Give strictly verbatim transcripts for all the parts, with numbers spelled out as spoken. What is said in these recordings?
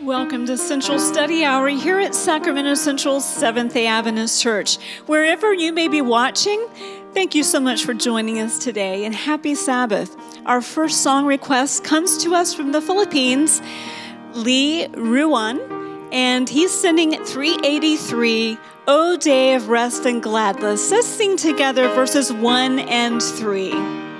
Welcome to Central Study Hour here at Sacramento Central Seventh-day Adventist Church. Wherever you may be watching, thank you so much for joining us today, and happy Sabbath. Our first song request comes to us from the Philippines, Lee Ruan, and he's sending three eighty-three, O Day of Rest and Gladness. Let's sing together verses one and three.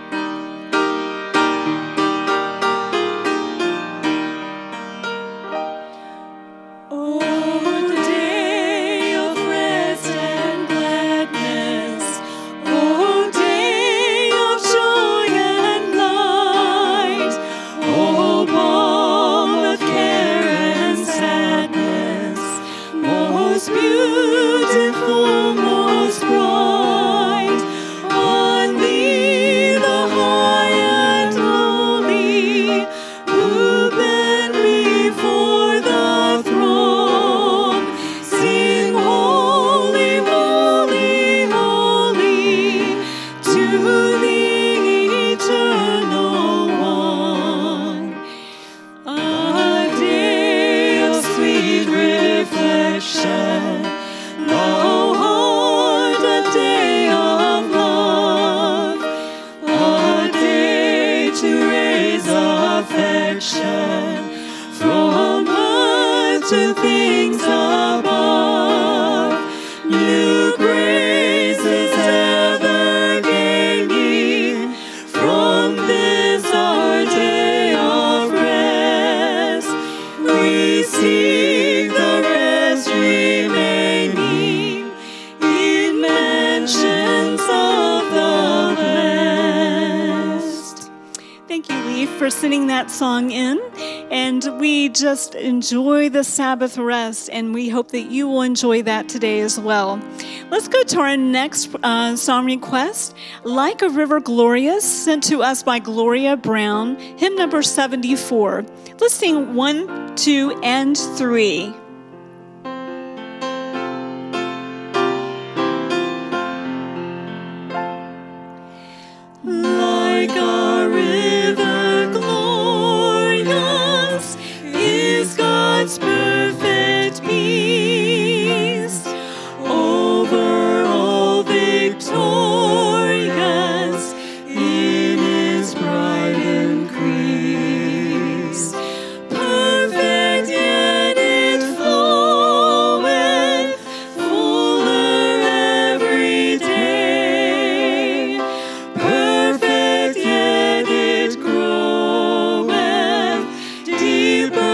For sending that song in, and we just enjoy the Sabbath rest, and we hope that you will enjoy that today as well. Let's go to our next uh, song request, Like a River Glorious, sent to us by Gloria Brown, hymn number seventy-four. Let's sing one, two, and three. Like a river God's perfect peace, over all victorious in His bright increase. Perfect yet it floweth, fuller every day. Perfect yet it groweth, deeper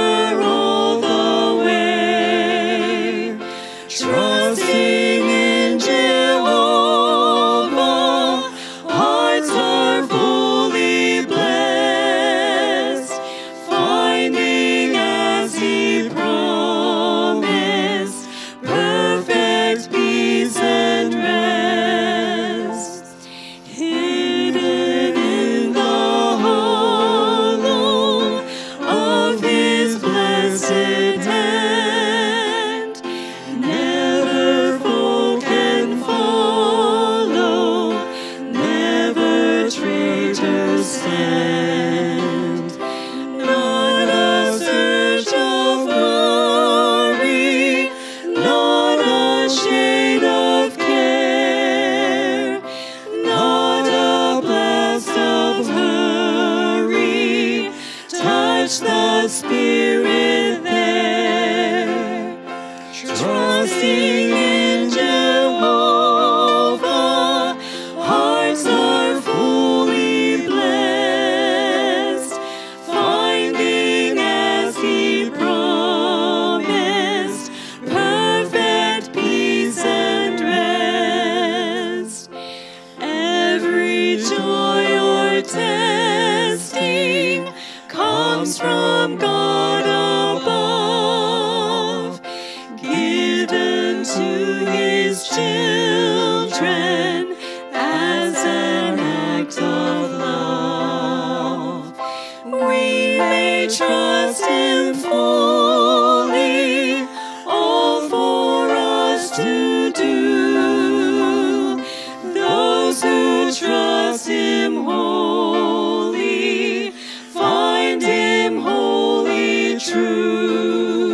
true.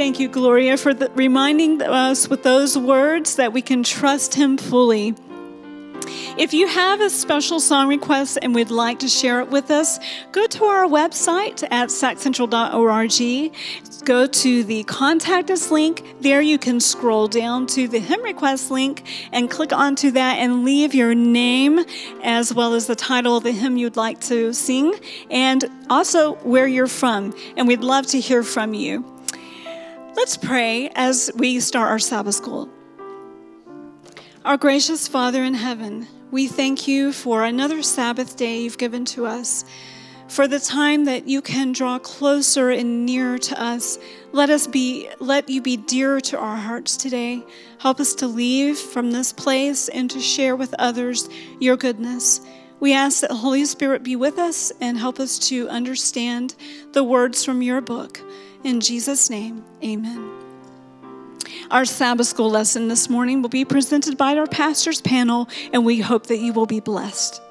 Thank you, Gloria, for the, reminding us with those words that we can trust him fully. If you have a special song request and would like to share it with us, go to our website at sac central dot org. Go to the Contact Us link. There you can scroll down to the hymn request link and click onto that and leave your name as well as the title of the hymn you'd like to sing and also where you're from. And we'd love to hear from you. Let's pray as we start our Sabbath school. Our gracious Father in heaven, we thank you for another Sabbath day you've given to us, for the time that you can draw closer and nearer to us. Let us be, let you be dear to our hearts today. Help us to leave from this place and to share with others your goodness. We ask that the Holy Spirit be with us and help us to understand the words from your book. In Jesus' name, amen. Our Sabbath school lesson this morning will be presented by our pastor's panel, and we hope that you will be blessed.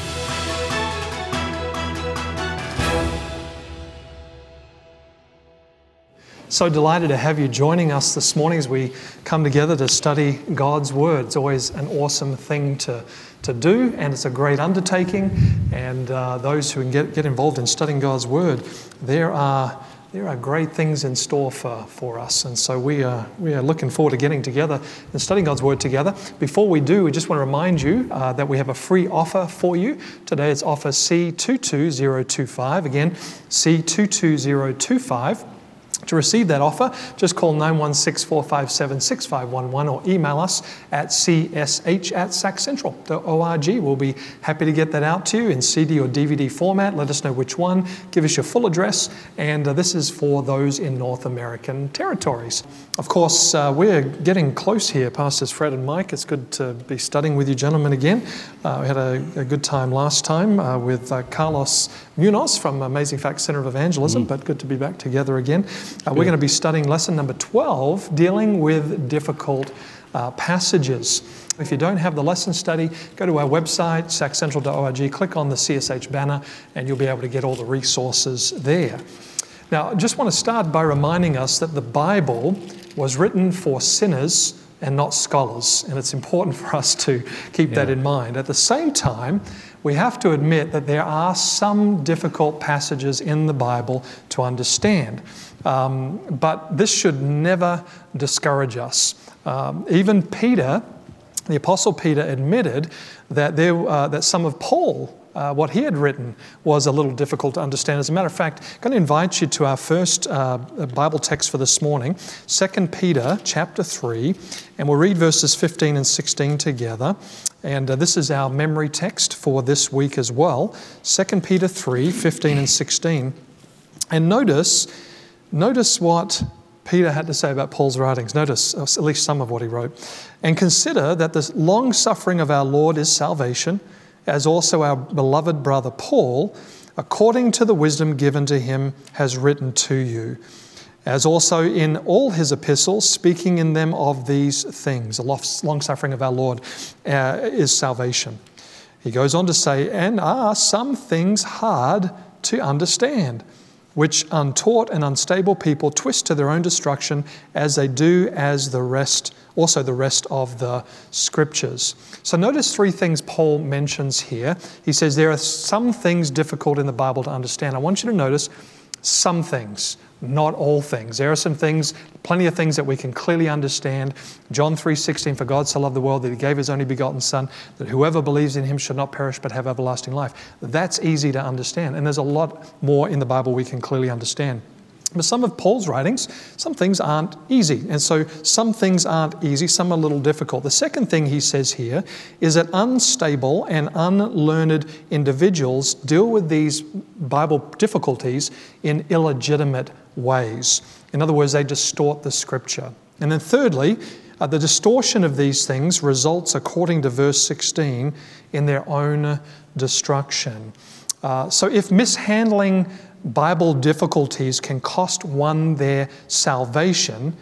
So delighted to have you joining us this morning as we come together to study God's Word. It's always an awesome thing to, to do, and it's a great undertaking. And uh, those who can get, get involved in studying God's Word, there are There are great things in store for, for us, and so we are, we are looking forward to getting together and studying God's Word together. Before we do, we just want to remind you uh, that we have a free offer for you. Today it's offer C two two zero two five. Again, C two two zero two five. To receive that offer, just call nine one six, four five seven, six five one one or email us at c s h at sac central dot org. We'll be happy to get that out to you in C D or D V D format. Let us know which one. Give us your full address. And uh, this is for those in North American territories. Of course, uh, we're getting close here, Pastors Fred and Mike. It's good to be studying with you gentlemen again. Uh, we had a, a good time last time uh, with uh, Carlos Munoz from Amazing Facts Center of Evangelism, mm. but good to be back together again. Uh, we're going to be studying lesson number twelve, dealing with difficult uh, passages. If you don't have the lesson study, go to our website, sac central dot org, click on the C S H banner, and you'll be able to get all the resources there. Now, I just want to start by reminding us that the Bible was written for sinners and not scholars, and it's important for us to keep yeah. that in mind. At the same time, we have to admit that there are some difficult passages in the Bible to understand. Um, but this should never discourage us. Um, even Peter, the Apostle Peter, admitted that there uh, that some of Paul, uh, what he had written, was a little difficult to understand. As a matter of fact, I'm going to invite you to our first uh, Bible text for this morning, Second Peter chapter three, and we'll read verses fifteen and sixteen together. And uh, this is our memory text for this week as well, Second Peter three, fifteen and sixteen. And notice, notice what Peter had to say about Paul's writings. Notice at least some of what he wrote. And consider that the long suffering of our Lord is salvation, as also our beloved brother Paul, according to the wisdom given to him, has written to you. As also in all his epistles, speaking in them of these things. The long suffering of our Lord uh, is salvation. He goes on to say, and are some things hard to understand, which untaught and unstable people twist to their own destruction, as they do as the rest, also the rest of the Scriptures. So notice three things Paul mentions here. He says there are some things difficult in the Bible to understand. I want you to notice some things, not all things. There are some things, plenty of things that we can clearly understand. John three sixteen, for God so loved the world that he gave his only begotten Son, that whoever believes in him should not perish but have everlasting life. That's easy to understand. And there's a lot more in the Bible we can clearly understand. But some of Paul's writings, some things aren't easy. And so some things aren't easy, some are a little difficult. The second thing he says here is that unstable and unlearned individuals deal with these Bible difficulties in illegitimate ways. In other words, they distort the Scripture. And then thirdly, uh, the distortion of these things results, according to verse sixteen, in their own destruction. Uh, so if mishandling Bible difficulties can cost one their salvation,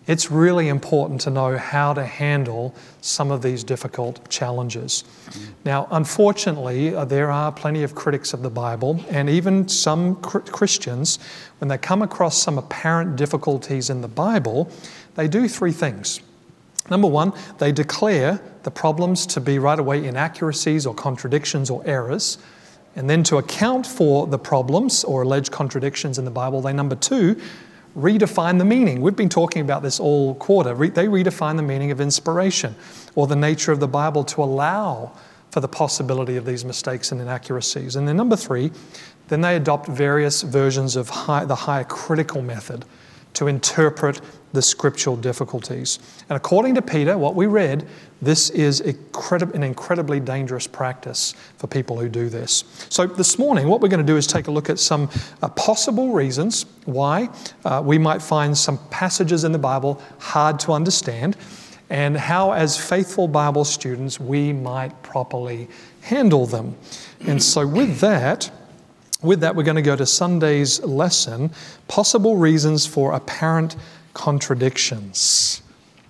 it's really important to know how to handle some of these difficult challenges. Now, unfortunately, uh, there are plenty of critics of the Bible, and even some cr- Christians, when they come across some apparent difficulties in the Bible, they do three things. Number one, they declare the problems to be right away inaccuracies or contradictions or errors. And then to account for the problems or alleged contradictions in the Bible, they, number two, redefine the meaning. We've been talking about this all quarter. Re- they redefine the meaning of inspiration or the nature of the Bible to allow for the possibility of these mistakes and inaccuracies. And then number three, then they adopt various versions of high, the higher critical method to interpret the scriptural difficulties. And according to Peter, what we read, this is incredib- an incredibly dangerous practice for people who do this. So this morning, what we're going to do is take a look at some uh, possible reasons why uh, we might find some passages in the Bible hard to understand, and how, as faithful Bible students, we might properly handle them. And so with that, With that, we're going to go to Sunday's lesson, Possible Reasons for Apparent Contradictions.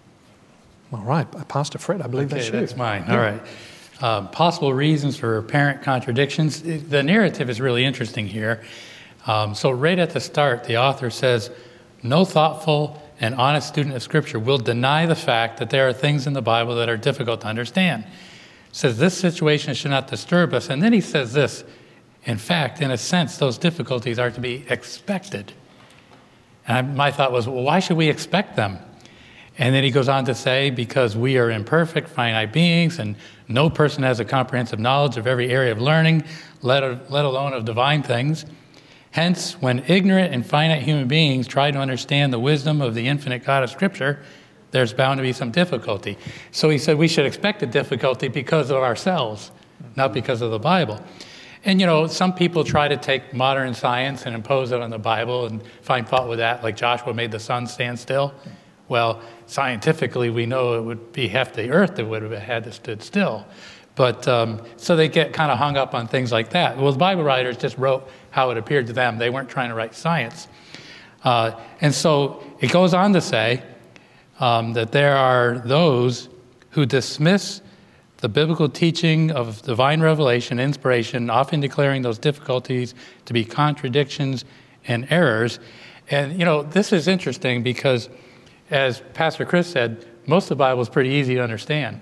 All right, Pastor Fred, I believe okay, that's you. that's mine. All right. Um, possible reasons for apparent contradictions. The narrative is really interesting here. Um, so right at the start, the author says, no thoughtful and honest student of Scripture will deny the fact that there are things in the Bible that are difficult to understand. Says this situation should not disturb us. And then he says this, in fact, in a sense, those difficulties are to be expected. And I, my thought was, well, why should we expect them? And then he goes on to say, because we are imperfect, finite beings, and no person has a comprehensive knowledge of every area of learning, let, let alone of divine things. Hence, when ignorant and finite human beings try to understand the wisdom of the infinite God of Scripture, there's bound to be some difficulty. So he said we should expect a difficulty because of ourselves, not because of the Bible. And, you know, some people try to take modern science and impose it on the Bible and find fault with that, like Joshua made the sun stand still. Well, scientifically, we know it would be half the earth that would have had to stood still. But um, so they get kind of hung up on things like that. Well, the Bible writers just wrote how it appeared to them. They weren't trying to write science. Uh, and so it goes on to say um, that there are those who dismiss the biblical teaching of divine revelation, inspiration, often declaring those difficulties to be contradictions and errors. And, you know, this is interesting because, as Pastor Chris said, most of the Bible is pretty easy to understand.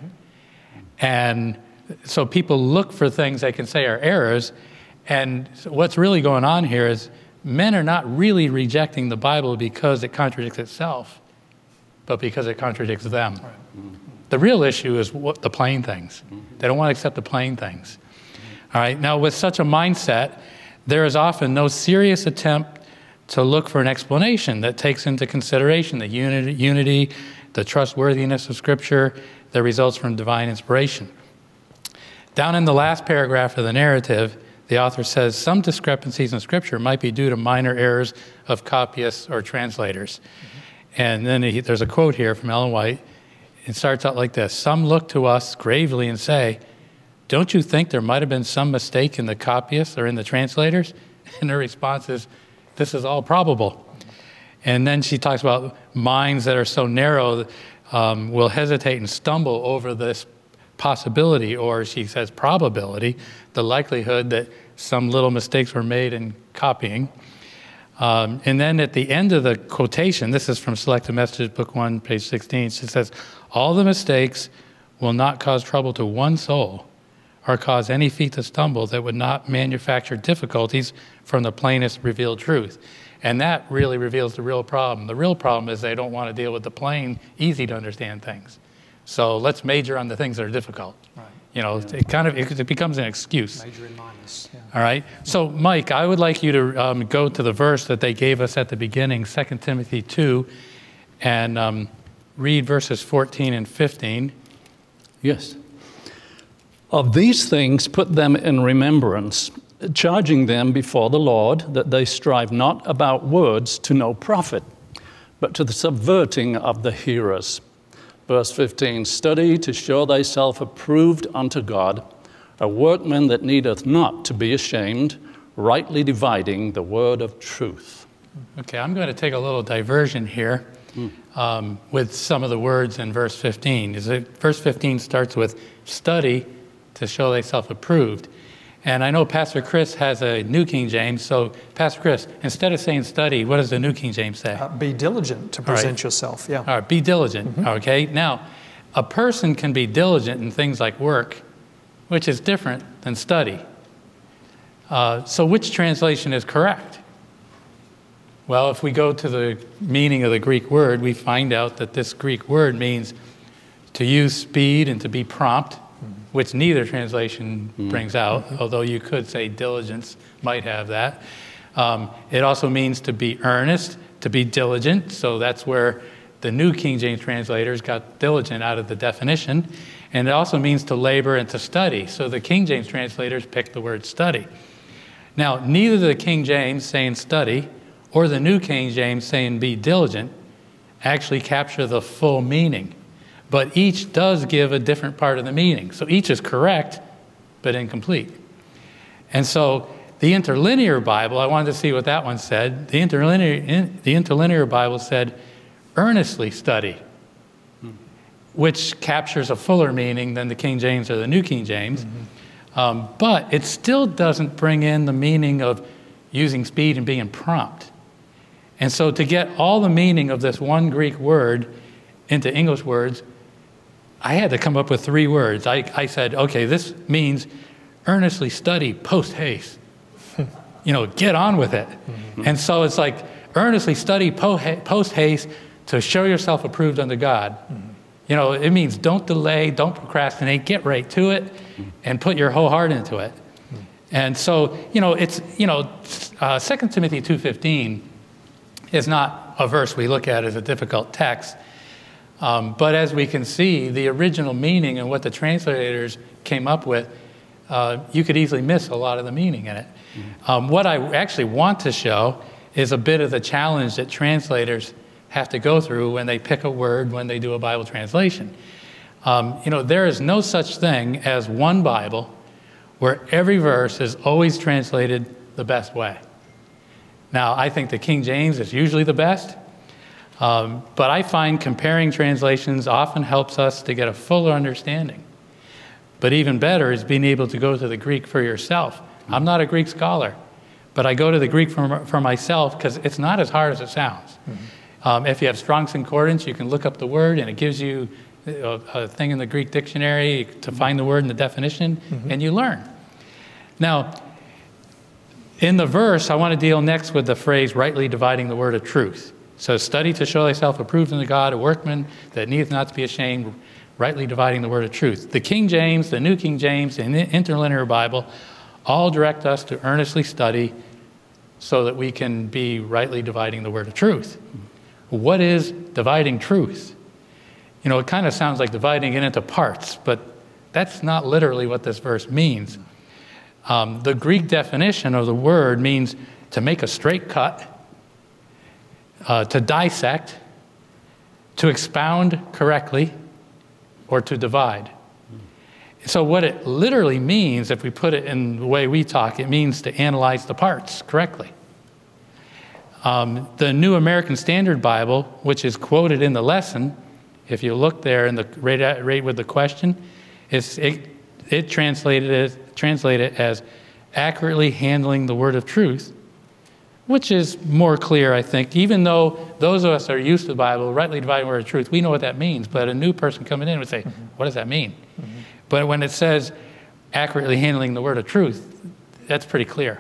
And so people look for things they can say are errors. And what's really going on here is men are not really rejecting the Bible because it contradicts itself, but because it contradicts them. Right. Mm-hmm. The real issue is what, the plain things. They don't want to accept the plain things. All right. Now, with such a mindset, there is often no serious attempt to look for an explanation that takes into consideration the unity, unity, the trustworthiness of Scripture that results from divine inspiration. Down in the last paragraph of the narrative, the author says some discrepancies in Scripture might be due to minor errors of copyists or translators. Mm-hmm. And then he, there's a quote here from Ellen White. It starts out like this. Some look to us gravely and say, don't you think there might have been some mistake in the copyists or in the translators? And her response is, this is all probable. And then she talks about minds that are so narrow um, will hesitate and stumble over this possibility, or she says probability, the likelihood that some little mistakes were made in copying. Um, and then at the end of the quotation, this is from Selected Messages, Book one, page sixteen, she says, all the mistakes will not cause trouble to one soul or cause any feet to stumble that would not manufacture difficulties from the plainest revealed truth. And that really reveals the real problem. The real problem is they don't want to deal with the plain, easy to understand things. So let's major on the things that are difficult. Right. You know, yeah. it kind of it, it becomes an excuse. Major and minus. Yeah. All right. So, Mike, I would like you to um, go to the verse that they gave us at the beginning, Second Timothy two, and um, read verses fourteen and fifteen. Yes. Of these things put them in remembrance, charging them before the Lord that they strive not about words to no profit, but to the subverting of the hearers. Verse fifteen, study to show thyself approved unto God, a workman that needeth not to be ashamed, rightly dividing the word of truth. Okay, I'm going to take a little diversion here. um, with some of the words in verse fifteen. Is it, verse fifteen starts with study to show thyself approved. And I know Pastor Chris has a New King James, so Pastor Chris, instead of saying study, what does the New King James say? Uh, be diligent to present right. yourself, yeah. All right, be diligent, mm-hmm. okay? Now, a person can be diligent in things like work, which is different than study. Uh, so which translation is correct? Well, if we go to the meaning of the Greek word, we find out that this Greek word means to use speed and to be prompt, which neither translation mm. brings out, mm-hmm. although you could say diligence might have that. Um, it also means to be earnest, to be diligent, so that's where the New King James translators got diligent out of the definition. And it also means to labor and to study, so the King James translators picked the word study. Now, neither the King James saying study or the New King James saying be diligent actually capture the full meaning. But each does give a different part of the meaning. So each is correct, but incomplete. And so the Interlinear Bible, I wanted to see what that one said. The Interlinear, in, the Interlinear Bible said, earnestly study, hmm. which captures a fuller meaning than the King James or the New King James. Mm-hmm. um, but it still doesn't bring in the meaning of using speed and being prompt. And so to get all the meaning of this one Greek word into English words, I had to come up with three words. I, I said, okay, this means earnestly study post haste. You know, get on with it. Mm-hmm. And so it's like earnestly study post haste to show yourself approved unto God. Mm-hmm. You know, it means don't delay, don't procrastinate, get right to it, mm-hmm. and put your whole heart into it. Mm-hmm. And so, you know, it's, you know, uh, Second Timothy two fifteen is not a verse we look at as a difficult text. Um, but as we can see, the original meaning and what the translators came up with, uh, you could easily miss a lot of the meaning in it. Mm-hmm. Um, what I actually want to show is a bit of the challenge that translators have to go through when they pick a word, when they do a Bible translation. Um, you know, there is no such thing as one Bible where every verse is always translated the best way. Now, I think the King James is usually the best. Um, but I find comparing translations often helps us to get a fuller understanding. But even better is being able to go to the Greek for yourself. I'm not a Greek scholar, but I go to the Greek for, for myself because it's not as hard as it sounds. Mm-hmm. Um, if you have Strong's Concordance, you can look up the word and it gives you a, a thing in the Greek dictionary to find the word and the definition, mm-hmm. and you learn. Now, in the verse, I want to deal next with the phrase rightly dividing the word of truth. So study to show thyself approved unto God, a workman that needeth not to be ashamed, rightly dividing the word of truth. The King James, the New King James, and the Interlinear Bible all direct us to earnestly study so that we can be rightly dividing the word of truth. What is dividing truth? You know, it kind of sounds like dividing it into parts, but that's not literally what this verse means. Um, the Greek definition of the word means to make a straight cut, Uh, to dissect, to expound correctly, or to divide. So what it literally means, if we put it in the way we talk, it means to analyze the parts correctly. Um, the New American Standard Bible, which is quoted in the lesson, if you look there in the right, right with the question, it's, it, it translated it, translated it as accurately handling the word of truth, which is more clear, I think. Even though those of us that are used to the Bible, rightly dividing the word of truth, we know what that means. But a new person coming in would say, mm-hmm. what does that mean? Mm-hmm. But when it says accurately handling the word of truth, that's pretty clear.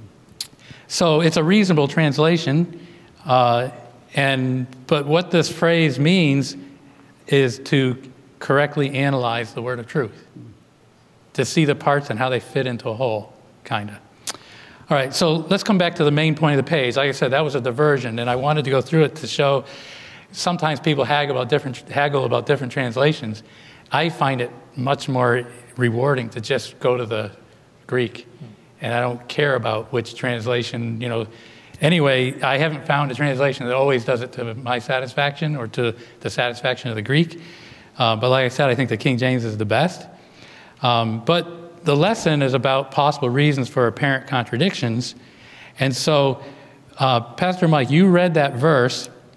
So it's a reasonable translation. Uh, and but what this phrase means is to correctly analyze the word of truth, to see the parts and how they fit into a whole, kind of. All right, so let's come back to the main point of the page. Like I said, that was a diversion, and I wanted to go through it to show sometimes people haggle about different, haggle about different translations. I find it much more rewarding to just go to the Greek, and I don't care about which translation, you know. Anyway, I haven't found a translation that always does it to my satisfaction or to the satisfaction of the Greek. Uh, but like I said, I think the King James is the best. Um, but the lesson is about possible reasons for apparent contradictions. And so, uh, Pastor Mike, you read that verse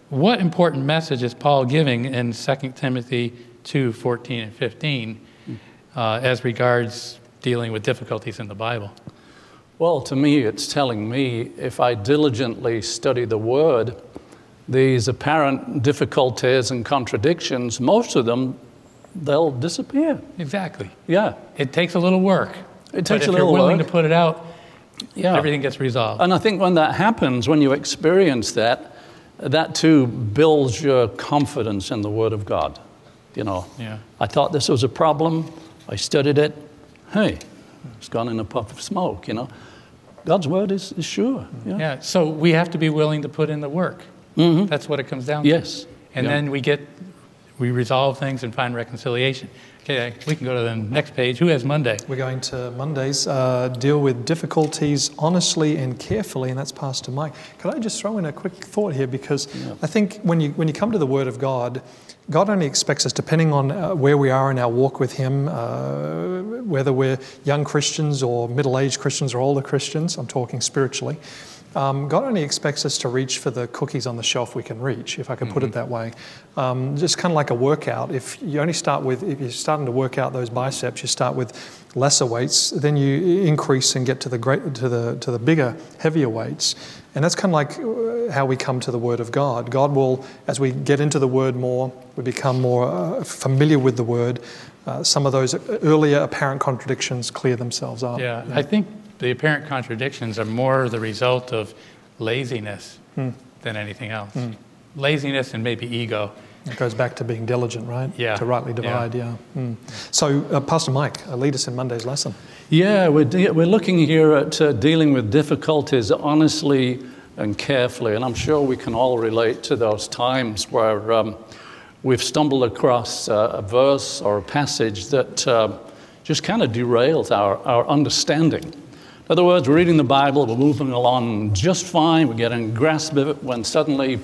what important message is Paul giving in Second Timothy two, fourteen and fifteen uh, as regards dealing with difficulties in the Bible? Well, to me, it's telling me if I diligently study the Word, these apparent difficulties and contradictions, most of them, they'll disappear. Exactly. Yeah. It takes a little work. It takes but a if little you're willing work. to put it out, Yeah. everything gets resolved. And I think when that happens, when you experience that, that too builds your confidence in the Word of God. You know, Yeah. I thought this was a problem. I studied it. Hey, it's gone in a puff of smoke, you know. God's Word is, is sure. Yeah. Yeah, so we have to be willing to put in the work. Mm-hmm. That's what it comes down to. Yes. And Yeah. then we get, we resolve things and find reconciliation. Okay, we can go to the next page. Who has Monday? We're going to Mondays, uh, deal with difficulties honestly and carefully, and that's Pastor Mike. Could I just throw in a quick thought here? Because Yeah. I think when you when you come to the Word of God, God only expects us, depending on uh, where we are in our walk with Him, uh, whether we're young Christians or middle-aged Christians or older Christians, I'm talking spiritually, um, God only expects us to reach for the cookies on the shelf we can reach, if I could put Mm-hmm. it that way. Um, just kind of like a workout. If you only start with, if you're starting to work out those biceps, you start with lesser weights, then you increase and get to the great, to the to the bigger, heavier weights. And that's kind of like how we come to the Word of God. God will, as we get into the Word more, we become more uh, familiar with the Word. Uh, some of those earlier apparent contradictions clear themselves up. Yeah, I think the apparent contradictions are more the result of laziness Hmm. than anything else. Laziness and maybe ego. It goes back to being diligent, right? Yeah. To rightly divide, yeah. Mm. So, uh, Pastor Mike, uh, lead us in Monday's lesson. Yeah, we're, de- we're looking here at uh, dealing with difficulties honestly and carefully, and I'm sure we can all relate to those times where um, we've stumbled across uh, a verse or a passage that uh, just kind of derails our, our understanding. In other words, we're reading the Bible, we're moving along just fine, we're getting a grasp of it, when suddenly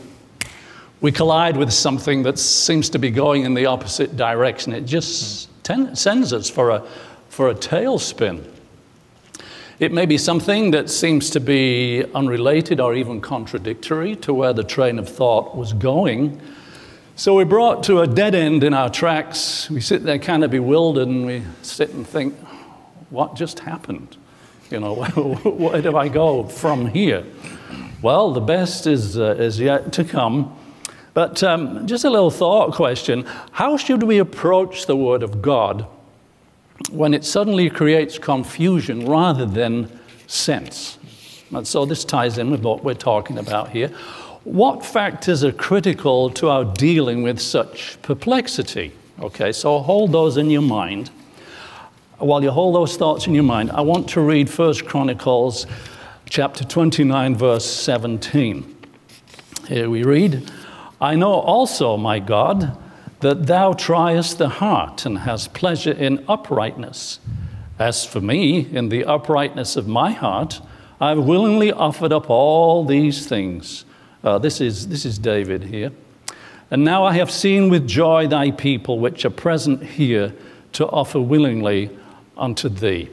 we collide with something that seems to be going in the opposite direction. It just ten- sends us for a, for a tailspin. It may be something that seems to be unrelated or even contradictory to where the train of thought was going. So we're brought to a dead end in our tracks. We sit there kind of bewildered and we sit and think, what just happened? You know, where do I go from here? Well, the best is, uh, is yet to come. But um, just a little thought question. How should we approach the Word of God when it suddenly creates confusion rather than sense? And so this ties in with what we're talking about here. What factors are critical to our dealing with such perplexity? Okay, so hold those in your mind. While you hold those thoughts in your mind, I want to read First Chronicles chapter twenty-nine, verse seventeen. Here we read, I know also, my God, that thou triest the heart and hast pleasure in uprightness. As for me, in the uprightness of my heart, I have willingly offered up all these things. Uh, this is, this is David here. And now I have seen with joy thy people which are present here to offer willingly unto thee.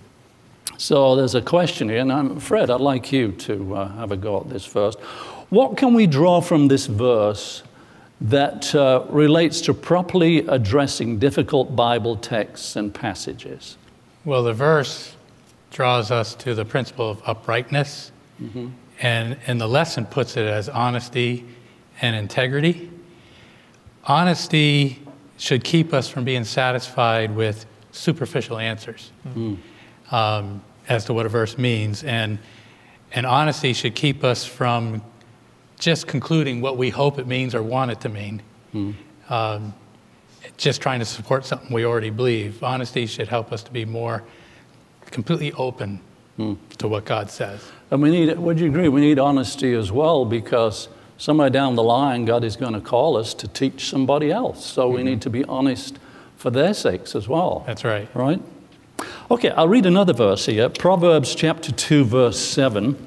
So there's a question here, and I'm Fred, I'd like you to uh, have a go at this first. What can we draw from this verse that uh, relates to properly addressing difficult Bible texts and passages? Well, the verse draws us to the principle of uprightness, mm-hmm. and, and the lesson puts it as honesty and integrity. Honesty should keep us from being satisfied with superficial answers mm-hmm. um, as to what a verse means, and, and honesty should keep us from just concluding what we hope it means or want it to mean, mm. um, just trying to support something we already believe. Honesty should help us to be more completely open mm. to what God says. And we need, would you agree, we need honesty as well, because somewhere down the line, God is going to call us to teach somebody else. So mm-hmm. we need to be honest for their sakes as well. That's right. Right? Okay, I'll read another verse here. Proverbs chapter two, verse seven.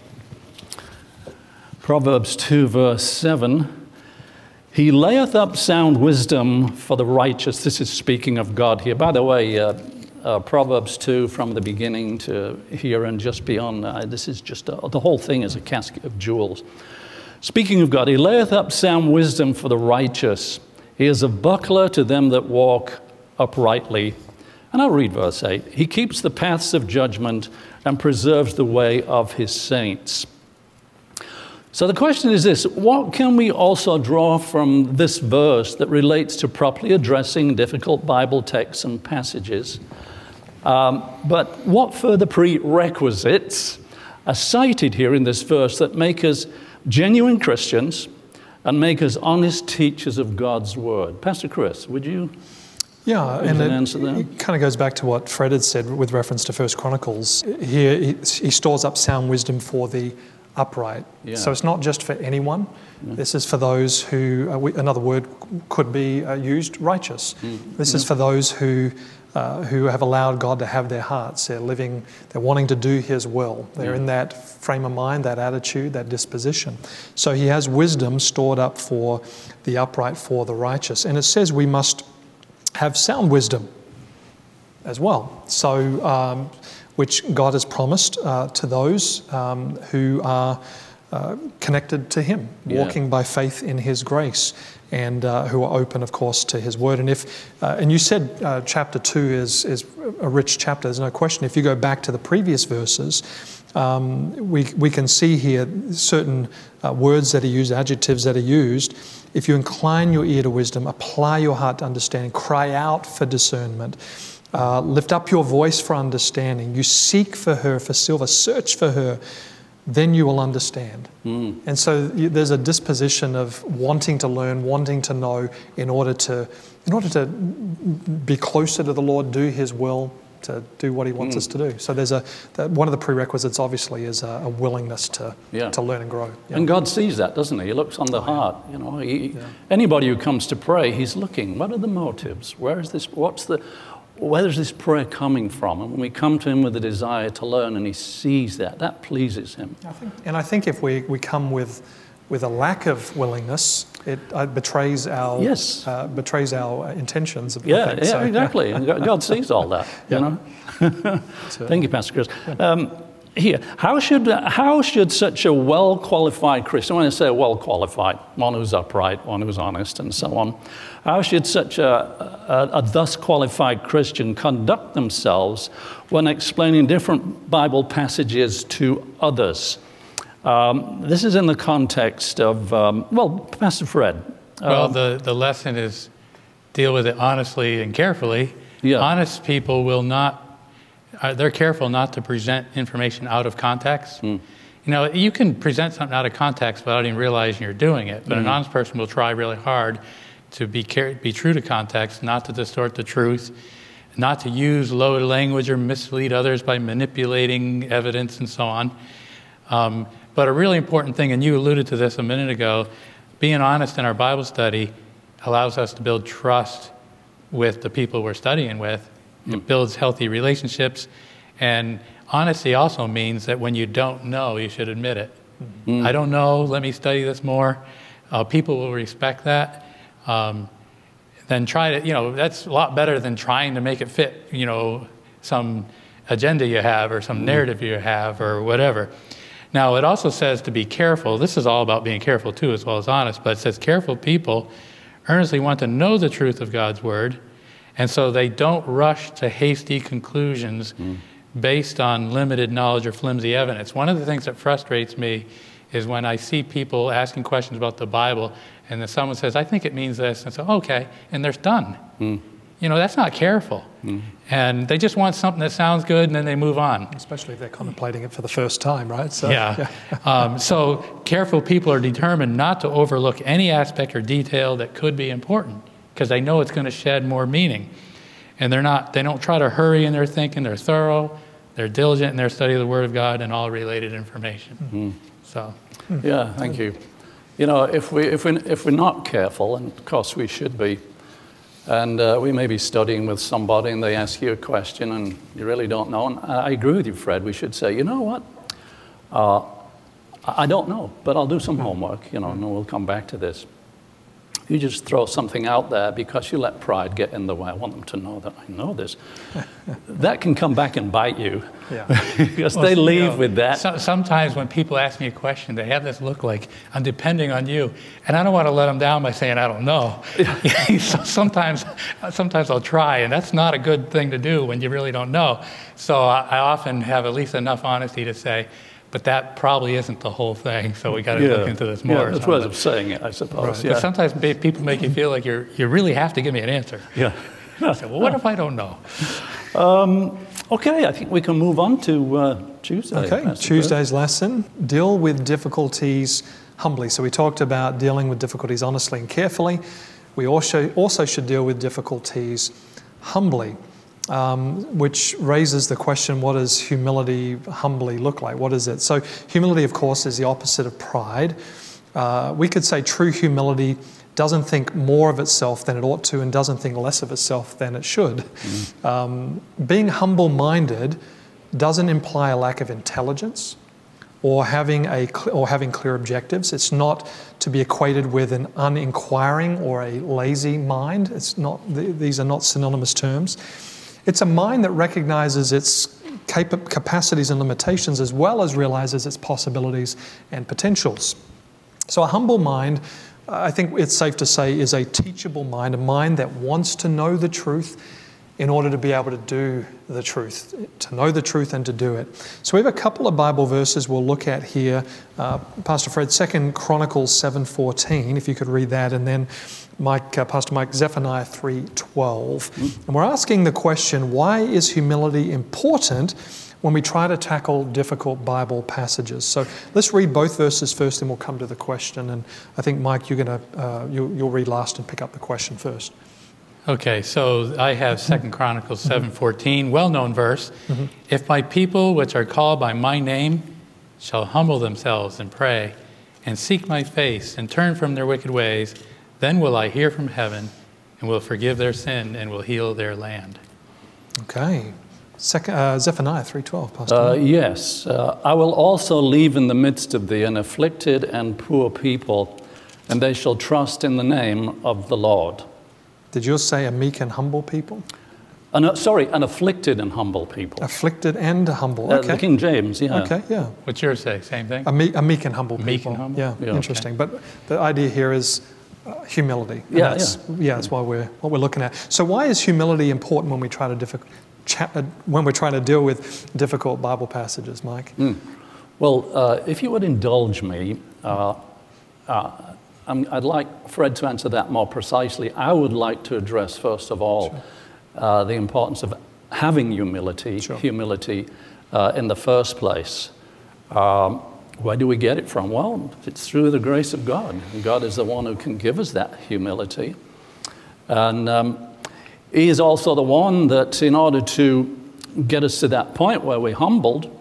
Proverbs two, verse seven. He layeth up sound wisdom for the righteous. This is speaking of God here. By the way, uh, uh, Proverbs two, from the beginning to here and just beyond, uh, this is just, a, the whole thing is a casket of jewels. Speaking of God, he layeth up sound wisdom for the righteous. He is a buckler to them that walk uprightly. And I'll read verse eight. He keeps the paths of judgment and preserves the way of his saints. So the question is this: what can we also draw from this verse that relates to properly addressing difficult Bible texts and passages? Um, but what further prerequisites are cited here in this verse that make us genuine Christians and make us honest teachers of God's word? Pastor Chris, would you? Yeah, and an it, answer there? it kind of goes back to what Fred had said with reference to First Chronicles. Here, he, he stores up sound wisdom for the upright. Yeah. So it's not just for anyone. Yeah. This is for those who, uh, we, another word could be uh, used, righteous. Mm. This mm. is for those who uh, who have allowed God to have their hearts. They're living, they're wanting to do His will. They're mm. in that frame of mind, that attitude, that disposition. So He has wisdom stored up for the upright, for the righteous. And it says we must have sound wisdom as well. So, um, which God has promised uh, to those um, who are uh, connected to Him, yeah. walking by faith in His grace, and uh, who are open, of course, to His word. And if, uh, and you said uh, chapter two is is a rich chapter. There's no question. If you go back to the previous verses, um, we we can see here certain uh, words that are used, adjectives that are used. If you incline your ear to wisdom, apply your heart to understanding, cry out for discernment. Uh, lift up your voice for understanding. You seek for her for silver, search for her, then you will understand. Mm. And so you, there's a disposition of wanting to learn, wanting to know in order to, in order to be closer to the Lord, do His will, to do what He wants mm. us to do. So there's a that one of the prerequisites, obviously, is a, a willingness to yeah. to learn and grow. Yeah. And God sees that, doesn't He? He looks on the heart. You know, he, yeah. anybody who comes to pray, He's looking. What are the motives? Where is this? What's the Where is this prayer coming from? And when we come to Him with a desire to learn and He sees that, that pleases Him. I think, and I think if we, we come with with a lack of willingness, it uh, betrays our yes. uh, betrays our intentions. Of yeah, thing. yeah, So, exactly. Yeah. And God sees all that. You know. Thank you, Pastor Chris. Um, Here, how should how should such a well-qualified Christian, when I say well-qualified, one who's upright, one who's honest, and so on, how should such a, a, a thus qualified Christian conduct themselves when explaining different Bible passages to others? Um, this is in the context of, um, well, Pastor Fred. Um, well, the, the lesson is deal with it honestly and carefully. Yeah. Honest people will not Uh, they're careful not to present information out of context. Mm. You know, you can present something out of context without even realizing you're doing it, but mm. an honest person will try really hard to be care- be true to context, not to distort the truth, not to use loaded language or mislead others by manipulating evidence and so on. Um, but a really important thing, and you alluded to this a minute ago, being honest in our Bible study allows us to build trust with the people we're studying with. It builds healthy relationships, and honesty also means that when you don't know, you should admit it. Mm. I don't know, let me study this more. Uh, people will respect that. Um, then try to, you know, that's a lot better than trying to make it fit, you know, some agenda you have or some mm. narrative you have or whatever. Now, it also says to be careful. This is all about being careful too, as well as honest, but it says careful people earnestly want to know the truth of God's word, and so they don't rush to hasty conclusions mm. based on limited knowledge or flimsy evidence. One of the things that frustrates me is when I see people asking questions about the Bible, and then someone says, I think it means this, and so, okay, and they're done. Mm. You know, that's not careful. Mm. And they just want something that sounds good, and then they move on. Especially if they're contemplating it for the first time, right? So, yeah. yeah. um, so careful people are determined not to overlook any aspect or detail that could be important, because they know it's going to shed more meaning. And they're not, they don't try to hurry in their thinking. They're thorough, they're diligent in their study of the Word of God and all related information. Mm-hmm. So, yeah, thank you. You know, if, we, if, we, if we're not careful, and of course we should be, and uh, we may be studying with somebody and they ask you a question and you really don't know, and I agree with you, Fred, we should say, you know what, uh, I don't know, but I'll do some homework, you know, and we'll come back to this. You just throw something out there because you let pride get in the way. I want them to know that I know this. That can come back and bite you. Yeah. Because Well, they leave you know, with that. so- sometimes when people ask me a question, they have this look like, I'm depending on you. And I don't want to let them down by saying, I don't know. So sometimes, sometimes I'll try, and that's not a good thing to do when you really don't know. So I, I often have at least enough honesty to say, but that probably isn't the whole thing, so we got to look into this more. Yeah, or that's ways something. of saying it, I suppose. Right. Yeah. But sometimes pe- people make you feel like you're, you really have to give me an answer. yeah. I say, well, what if I don't know? Um, okay, I think we can move on to uh, Tuesday. Okay, Pastor Tuesday's lesson, deal with difficulties humbly. So we talked about dealing with difficulties honestly and carefully. We also, also should deal with difficulties humbly, um, which raises the question, what does humility humbly look like? What is it? So humility, of course, is the opposite of pride. Uh, we could say true humility doesn't think more of itself than it ought to and doesn't think less of itself than it should. Mm. Um, being humble-minded doesn't imply a lack of intelligence or having a cl- or having clear objectives. It's not to be equated with an uninquiring or a lazy mind. It's not. Th- these are not synonymous terms. It's a mind that recognizes its cap- capacities and limitations as well as realizes its possibilities and potentials. So a humble mind, I think it's safe to say, is a teachable mind, a mind that wants to know the truth in order to be able to do the truth, to know the truth and to do it. So we have a couple of Bible verses we'll look at here. Uh, Pastor Fred, Second Chronicles seven fourteen, if you could read that, and then Mike, uh, Pastor Mike, Zephaniah three twelve. Mm-hmm. And we're asking the question, why is humility important when we try to tackle difficult Bible passages? So let's read both verses first, and we'll come to the question. And I think, Mike, you're going to uh, you'll, you'll read last and pick up the question first. Okay, so I have Second Chronicles seven fourteen, well-known verse. Mm-hmm. If my people, which are called by my name, shall humble themselves and pray, and seek my face, and turn from their wicked ways, then will I hear from heaven, and will forgive their sin, and will heal their land. Okay. Second, uh, Zephaniah three twelve, Pastor. Uh, yes. Uh, I will also leave in the midst of thee an afflicted and poor people, and they shall trust in the name of the Lord. Did yours say a meek and humble people? An, uh, sorry, an afflicted and humble people. Afflicted and humble. Uh, Okay. the King James, yeah. Okay, yeah. What's yours say? Same thing? A meek, a meek and humble people. Meek and humble? Yeah, Yeah. interesting. But the idea here is uh, humility. And Yeah, that's, yeah. Yeah, that's why we're what we're looking at. So why is humility important when we try to diffi- cha- uh, when we're trying to deal with difficult Bible passages, Mike? Mm. Well, uh, if you would indulge me, uh, uh, I'm, I'd like Fred to answer that more precisely. I would like to address, first of all, sure. uh, the importance of having humility, sure. humility uh, in the first place. Um, where do we get it from? Well, it's through the grace of God. God is the one who can give us that humility. And um, He is also the one that, in order to get us to that point where we're humbled,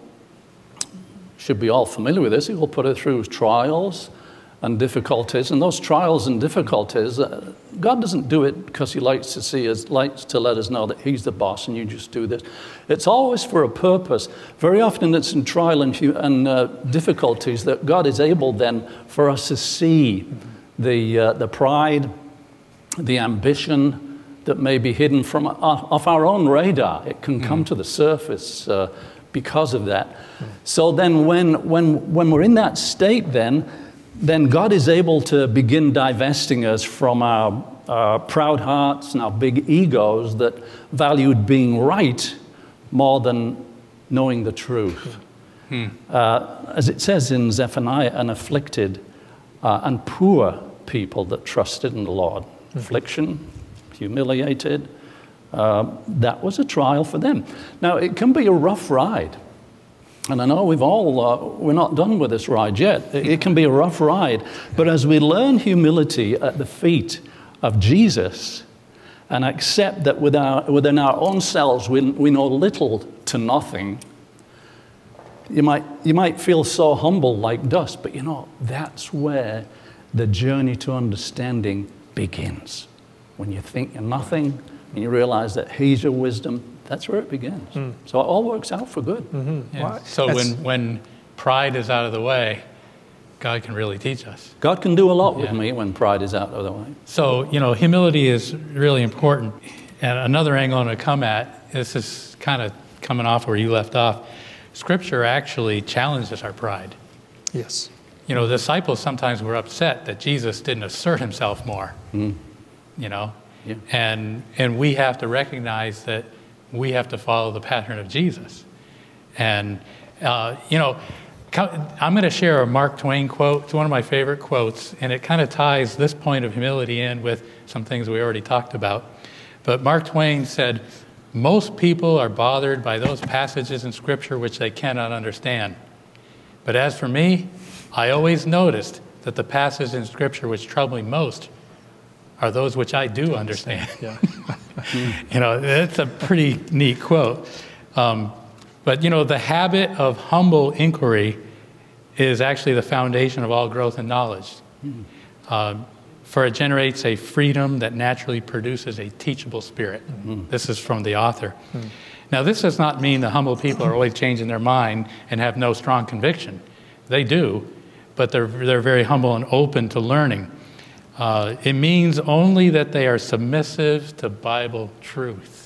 should be all familiar with this, He will put us through trials and difficulties, and those trials and difficulties, uh, God doesn't do it because He likes to see us, likes to let us know that He's the boss and you just do this. It's always for a purpose. Very often it's in trial and, and uh, difficulties that God is able then for us to see the uh, the pride, the ambition that may be hidden from uh, off our own radar. It can come mm. to the surface uh, because of that. Mm. So then, when when when we're in that state, then. then God is able to begin divesting us from our, our proud hearts and our big egos that valued being right more than knowing the truth. Hmm. Uh, as it says in Zephaniah, an afflicted uh, and poor people that trusted in the Lord. Mm-hmm. Affliction, humiliated, uh, that was a trial for them. Now, it can be a rough ride. And I know we've all, uh, we're not done with this ride yet. It, it can be a rough ride. But as we learn humility at the feet of Jesus and accept that with our, within our own selves we, we know little to nothing, you might, you might feel so humble like dust. But you know, that's where the journey to understanding begins. When you think you're nothing and you realize that He's your wisdom, that's where it begins. Mm. So it all works out for good. Mm-hmm. Yeah. So when, when pride is out of the way, God can really teach us. God can do a lot with Yeah. me when pride is out of the way. So, you know, humility is really important. And another angle I'm going to come at, this is kind of coming off where you left off. Scripture actually challenges our pride. Yes. You know, the disciples sometimes were upset that Jesus didn't assert himself more, Mm. you know. Yeah. And and we have to recognize that we have to follow the pattern of Jesus. And, uh, you know, co- I'm going to share a Mark Twain quote. It's one of my favorite quotes, and it kind of ties this point of humility in with some things we already talked about. But Mark Twain said, "Most people are bothered by those passages in Scripture which they cannot understand. But as for me, I always noticed that the passages in Scripture which trouble me most are those which I do understand." Yeah. You know, that's a pretty neat quote. Um, but, you know, the habit of humble inquiry is actually the foundation of all growth and knowledge. Um, for it generates a freedom that naturally produces a teachable spirit. Mm-hmm. This is from the author. Now, this does not mean the humble people are always changing their mind and have no strong conviction. They do, but they're, they're very humble and open to learning. Uh, it means only that they are submissive to Bible truth.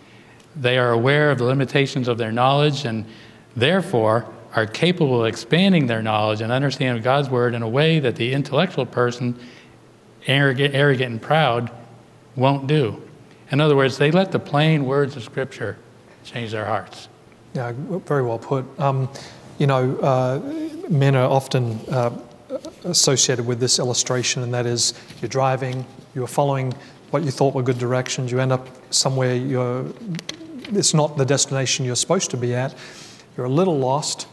They are aware of the limitations of their knowledge and therefore are capable of expanding their knowledge and understanding God's word in a way that the intellectual person, arrogant, arrogant and proud, won't do. In other words, they let the plain words of Scripture change their hearts. Yeah, very well put. Um, you know, uh, men are often uh, associated with this illustration, and that is you're driving, you're following what you thought were good directions, you end up somewhere you're, it's not the destination you're supposed to be at, you're a little lost,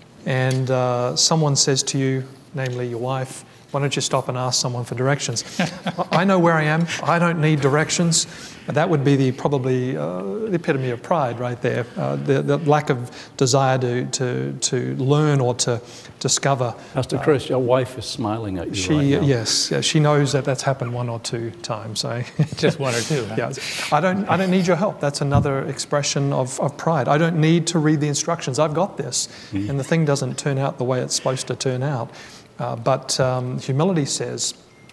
and uh, someone says to you, namely your wife, "Why don't you stop and ask someone for directions?" I know where I am. I don't need directions. That would be the probably uh, the epitome of pride right there. Uh, the, the lack of desire to, to, to learn or to discover. Pastor Chris, your wife is smiling at you She, right now. yes, yeah, she knows that that's happened one or two times. So. Just one or two. Huh? Yeah, I don't. I don't need your help. That's another expression of, of pride. I don't need to read the instructions. I've got this, mm. and the thing doesn't turn out the way it's supposed to turn out. Uh, but um, humility says,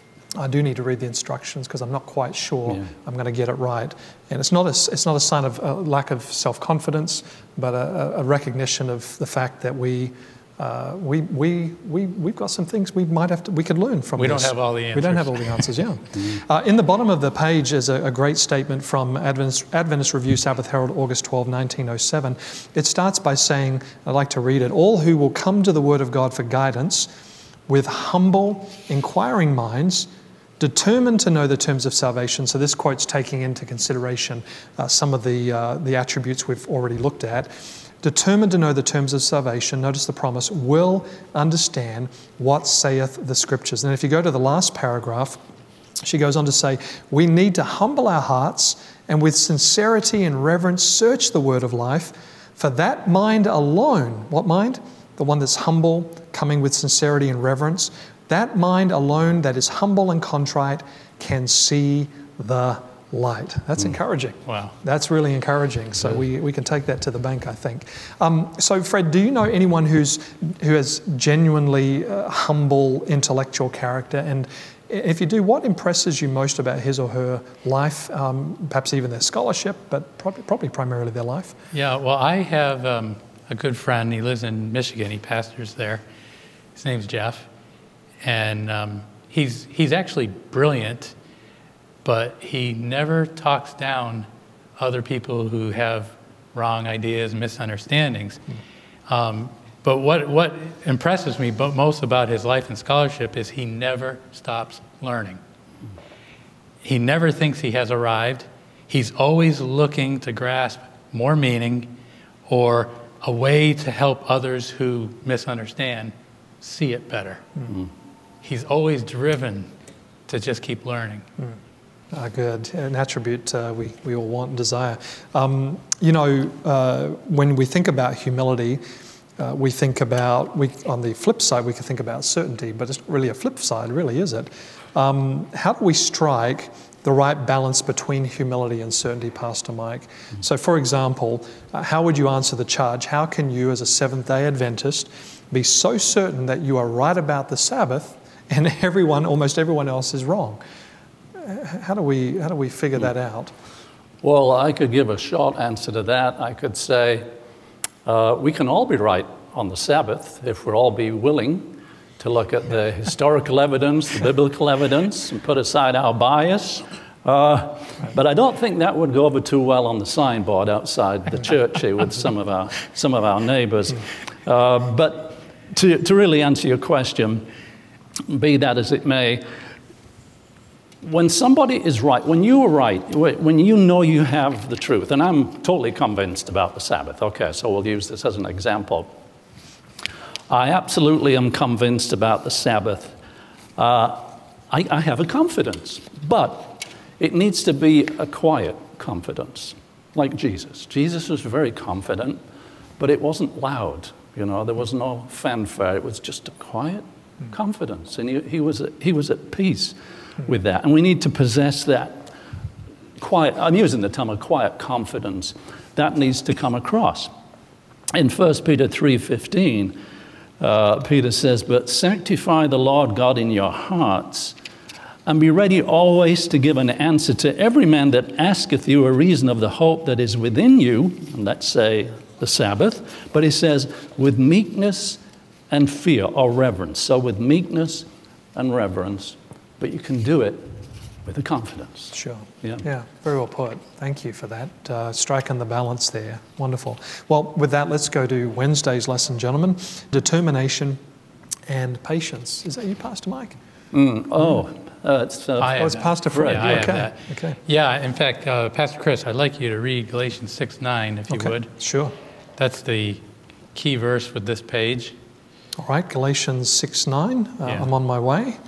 I do need to read the instructions because I'm not quite sure yeah. I'm going to get it right. And it's not a, it's not a sign of a lack of self-confidence, but a, a recognition of the fact that we, uh, we, we, we, we've got some things we might have to, we could learn from We this. don't have all the answers. We don't have all the answers, yeah. uh, in the bottom of the page is a, a great statement from Adventist, Adventist Review, Sabbath Herald, August twelfth, nineteen oh seven. It starts by saying, I'd like to read it, "All who will come to the Word of God for guidance with humble, inquiring minds, determined to know the terms of salvation." So this quote's taking into consideration uh, some of the, uh, the attributes we've already looked at. Determined to know the terms of salvation, notice the promise, will understand what saith the Scriptures. And if you go to the last paragraph, she goes on to say, "We need to humble our hearts and with sincerity and reverence search the word of life, for that mind alone," what mind? The one that's humble, coming with sincerity and reverence, that mind alone that is humble and contrite can see the light. That's mm. encouraging. Wow. That's really encouraging. So we, we can take that to the bank, I think. Um, so Fred, do you know anyone who's who has genuinely uh, humble intellectual character? And if you do, what impresses you most about his or her life, um, perhaps even their scholarship, but probably, probably primarily their life? Yeah, well, I have um, a good friend. He lives in Michigan. He pastors there. His name's Jeff. And um, he's he's actually brilliant, but he never talks down other people who have wrong ideas and misunderstandings. Um, but what, what impresses me most about his life and scholarship is he never stops learning. He never thinks he has arrived. He's always looking to grasp more meaning or a way to help others who misunderstand see it better. Mm-hmm. He's always driven to just keep learning. Mm. Uh, good. An attribute uh, we, we all want and desire. Um, you know, uh, when we think about humility, uh, we think about, we, on the flip side, we can think about certainty, but it's not really a flip side, really, is it? Um, how do we strike the right balance between humility and certainty, Pastor Mike? Mm-hmm. So, for example, uh, how would you answer the charge? How can you, as a Seventh-day Adventist, be so certain that you are right about the Sabbath and everyone, almost everyone else is wrong? How do we, how do we figure that out? Well, I could give a short answer to that. I could say uh, we can all be right on the Sabbath if we'll all be willing to look at the historical evidence, the biblical evidence, and put aside our bias. Uh, but I don't think that would go over too well on the signboard outside the church here with some of our some of our neighbors. Uh, but to, to really answer your question, be that as it may, when somebody is right, when you are right, when you know you have the truth, and I'm totally convinced about the Sabbath, okay, so we'll use this as an example. I absolutely am convinced about the Sabbath. Uh, I, I have a confidence, but it needs to be a quiet confidence, like Jesus. Jesus was very confident, but it wasn't loud. You know, there was no fanfare. It was just a quiet mm. confidence, and he, he was he was at peace mm. with that. And we need to possess that quiet. I'm using the term of quiet confidence. That needs to come across. In First Peter three fifteen, uh, Peter says, "But sanctify the Lord God in your hearts, and be ready always to give an answer to every man that asketh you a reason of the hope that is within you," and let's say the Sabbath, but he says, "with meekness and fear," or reverence. So with meekness and reverence, but you can do it with a confidence. Sure. Yeah. Yeah, very well put. Thank you for that. Uh, striking the balance there. Wonderful. Well, with that, let's go to Wednesday's lesson, gentlemen. Determination and patience. Is that you, Pastor Mike? Mm. Oh, uh, it's, uh, I oh, it's that. Pastor Fred. Yeah, I okay. have that. Okay. Yeah, in fact, uh, Pastor Chris, I'd like you to read Galatians six nine, if you Okay. would. Sure. That's the key verse with this page. All right, Galatians six nine. Uh, Yeah. I'm on my way.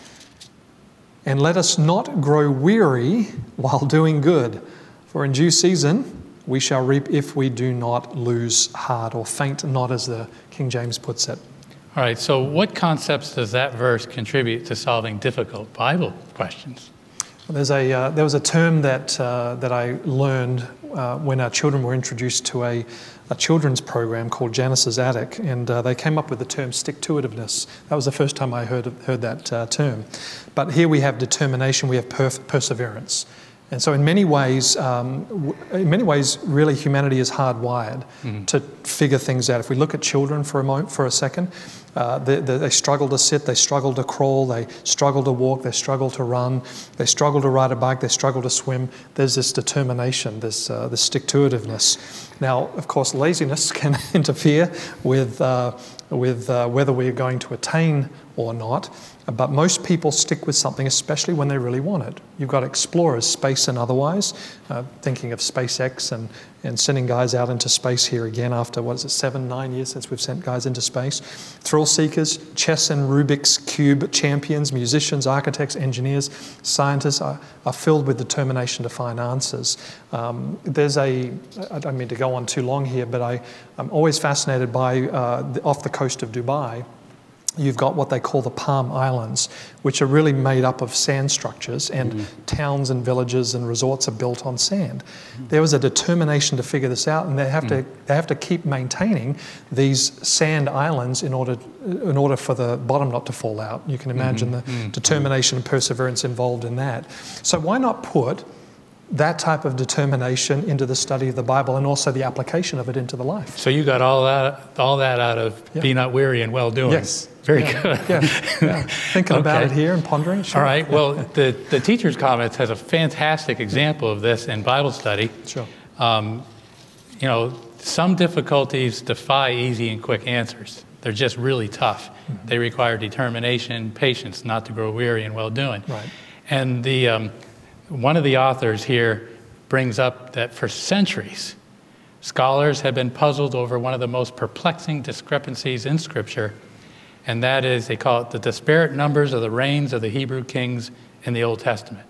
"And let us not grow weary while doing good, for in due season we shall reap if we do not lose heart," or faint not, as the King James puts it. All right, so what concepts does that verse contribute to solving difficult Bible questions? There's a, uh, there was a term that, uh, that I learned uh, when our children were introduced to a, a children's program called Janice's Attic, and uh, they came up with the term stick-to-itiveness. That was the first time I heard, heard that uh, term. But here we have determination, we have per- perseverance. And so in many ways, um, w- in many ways, really humanity is hardwired mm-hmm. to figure things out. If we look at children for a moment, for a second, uh, they, they, they struggle to sit, they struggle to crawl, they struggle to walk, they struggle to run, they struggle to ride a bike, they struggle to swim. There's this determination, this, uh, this stick-to-itiveness. Now, of course, laziness can interfere with, uh, with uh, whether we are going to attain or not. But most people stick with something, especially when they really want it. You've got explorers, space and otherwise, uh, thinking of SpaceX and, and sending guys out into space here again after, what is it, seven, nine years since we've sent guys into space. Thrill seekers, chess and Rubik's Cube champions, musicians, architects, engineers, scientists are, are filled with determination to find answers. Um, there's a, I don't mean to go on too long here, but I, I'm always fascinated by, uh, the, off the coast of Dubai, you've got what they call the Palm Islands, which are really made up of sand structures, and mm. towns and villages and resorts are built on sand. Mm. There was a determination to figure this out, and they have mm. to they have to keep maintaining these sand islands in order in order for the bottom not to fall out. You can imagine mm-hmm. the mm. determination and perseverance involved in that. So why not put that type of determination into the study of the Bible and also the application of it into the life? So you got all that all that out of yeah. Be Not Weary and Well Doing. Yes. Very yeah. good. Yeah. yeah. Thinking okay. about it here and pondering. Sure. All right. Yeah. Well, the, the Teacher's Comments has a fantastic example of this in Bible study. Sure. Um, you know, some difficulties defy easy and quick answers. They're just really tough. Mm-hmm. They require determination, patience, not to grow weary in well-doing. Right. And the um, one of the authors here brings up that for centuries, scholars have been puzzled over one of the most perplexing discrepancies in Scripture, and that is, they call it the disparate numbers of the reigns of the Hebrew kings in the Old Testament.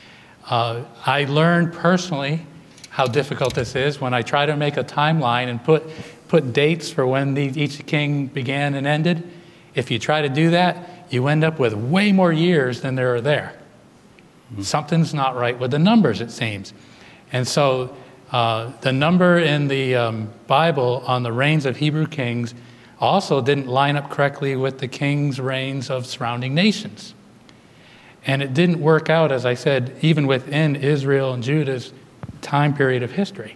Uh, I learned personally how difficult this is when I try to make a timeline and put, put dates for when the, each king began and ended. If you try to do that, you end up with way more years than there are there. Mm-hmm. Something's not right with the numbers, it seems. And so uh, the number in the um, Bible on the reigns of Hebrew kings also didn't line up correctly with the king's reigns of surrounding nations. And it didn't work out, as I said, even within Israel and Judah's time period of history.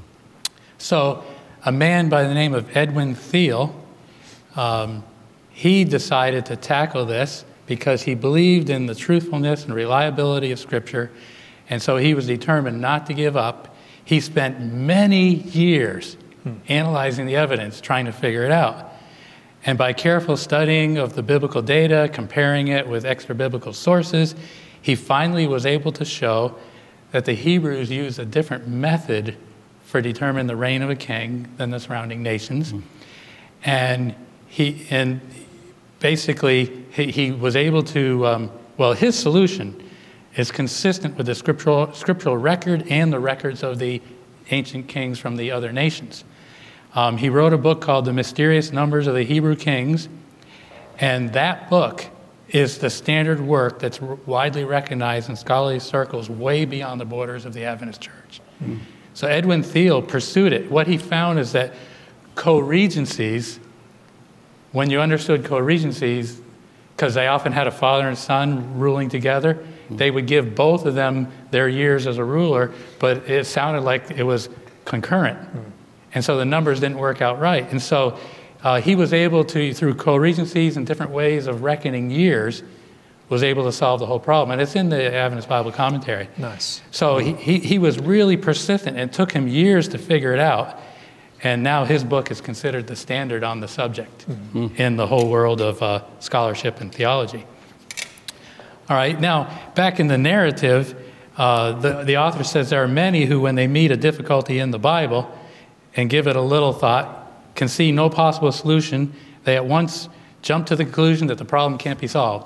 So a man by the name of Edwin Thiele, um, he decided to tackle this because he believed in the truthfulness and reliability of Scripture, and so he was determined not to give up. He spent many years hmm. analyzing the evidence, trying to figure it out. And by careful studying of the biblical data, comparing it with extra-biblical sources, he finally was able to show that the Hebrews used a different method for determining the reign of a king than the surrounding nations. Mm. And he and basically he, he was able to, um, well, his solution is consistent with the scriptural, scriptural record and the records of the ancient kings from the other nations. Um, he wrote a book called The Mysterious Numbers of the Hebrew Kings, and that book is the standard work that's widely recognized in scholarly circles way beyond the borders of the Adventist Church. Mm. So Edwin Thiele pursued it. What he found is that co-regencies, when you understood co-regencies, because they often had a father and son ruling together, mm. they would give both of them their years as a ruler, but it sounded like it was concurrent. Mm. And so the numbers didn't work out right. And so uh, he was able to, through co-regencies and different ways of reckoning years, was able to solve the whole problem. And it's in the Adventist Bible Commentary. Nice. So he, he, he was really persistent, and it took him years to figure it out. And now his book is considered the standard on the subject mm-hmm. in the whole world of uh, scholarship and theology. All right, now back in the narrative, uh, the, the author says there are many who, when they meet a difficulty in the Bible and give it a little thought, can see no possible solution. They at once jump to the conclusion that the problem can't be solved.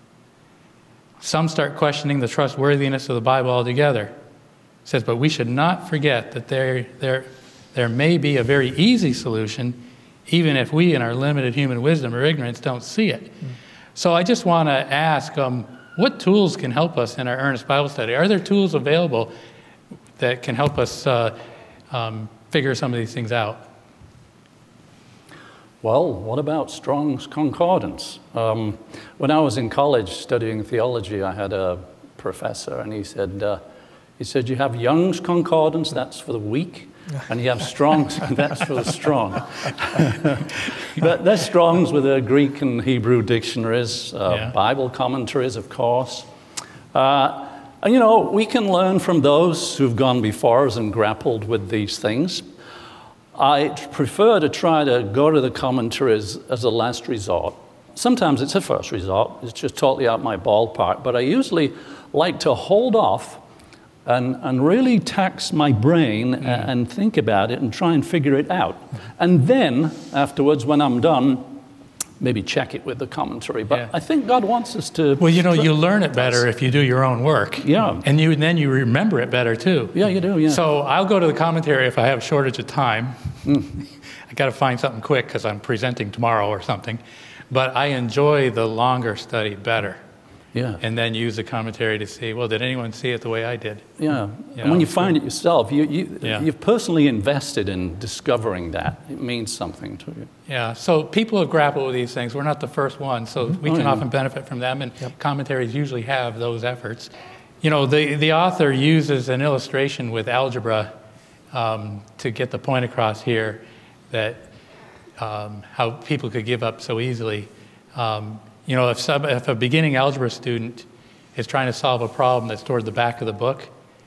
Some start questioning the trustworthiness of the Bible altogether. It says, but we should not forget that there, there, there may be a very easy solution, even if we in our limited human wisdom or ignorance don't see it. Mm. So I just want to ask, um, what tools can help us in our earnest Bible study? Are there tools available that can help us uh, um, figure some of these things out? Well, what about Strong's Concordance? Um, when I was in college studying theology, I had a professor, and he said, uh, he said, you have Young's Concordance, that's for the weak, and you have Strong's, that's for the strong. But there's Strong's with the Greek and Hebrew dictionaries, uh, yeah. Bible commentaries, of course. Uh, and, you know, we can learn from those who've gone before us and grappled with these things. I prefer to try to go to the commentaries as a last resort. Sometimes it's a first resort. It's just totally out my ballpark. But I usually like to hold off and, and really tax my brain mm. and think about it and try and figure it out. And then, afterwards, when I'm done, maybe check it with the commentary. But yeah. I think God wants us to... Well, you know, you learn it better if you do your own work. Yeah. And you then you remember it better, too. Yeah, you do, yeah. So I'll go to the commentary if I have a shortage of time. Mm. I got to find something quick because I'm presenting tomorrow or something. But I enjoy the longer study better. Yeah. And then use the commentary to see, well, did anyone see it the way I did? Yeah. You and know, when you so, find it yourself, you, you, yeah. you've personally invested in discovering that. It means something to you. Yeah. So people have grappled with these things. We're not the first ones, so mm-hmm. we can oh, yeah. often benefit from them, and yep. commentaries usually have those efforts. You know, the, the author uses an illustration with algebra um, to get the point across here that um, how people could give up so easily. Um, You know, if, some, if a beginning algebra student is trying to solve a problem that's toward the back of the book,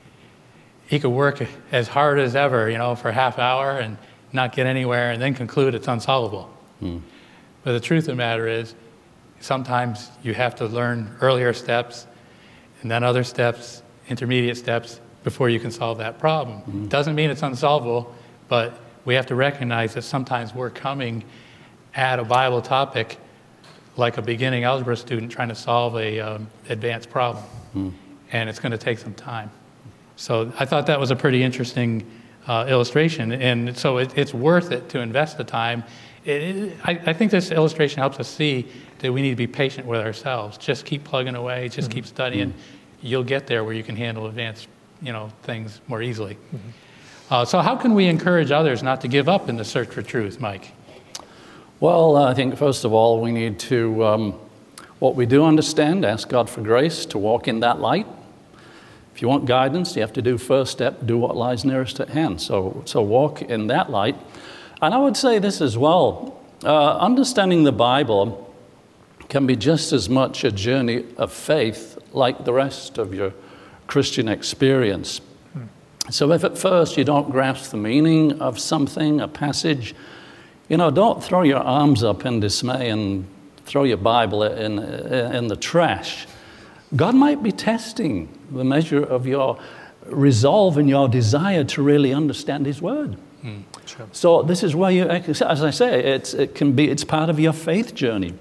he could work as hard as ever, you know, for a half hour and not get anywhere and then conclude it's unsolvable. Hmm. But the truth of the matter is, sometimes you have to learn earlier steps and then other steps, intermediate steps, before you can solve that problem. Hmm. Doesn't mean it's unsolvable, but we have to recognize that sometimes we're coming at a Bible topic like a beginning algebra student trying to solve a um, advanced problem. Mm. And it's going to take some time. So I thought that was a pretty interesting uh, illustration. And so it, it's worth it to invest the time. It, it, I, I think this illustration helps us see that we need to be patient with ourselves. Just keep plugging away, just mm-hmm. keep studying. Mm-hmm. You'll get there where you can handle advanced, you know, things more easily. Mm-hmm. Uh, so how can we encourage others not to give up in the search for truth, Mike? Well, I think first of all, we need to, um, what we do understand, ask God for grace to walk in that light. If you want guidance, you have to do first step, do what lies nearest at hand. So, so walk in that light. And I would say this as well, uh, understanding the Bible can be just as much a journey of faith like the rest of your Christian experience. Hmm. So if at first you don't grasp the meaning of something, a passage, you know, don't throw your arms up in dismay and throw your Bible in, in the trash. God might be testing the measure of your resolve and your desire to really understand His Word. Mm, sure. So this is where you, as I say, it's, it can be, it's part of your faith journey.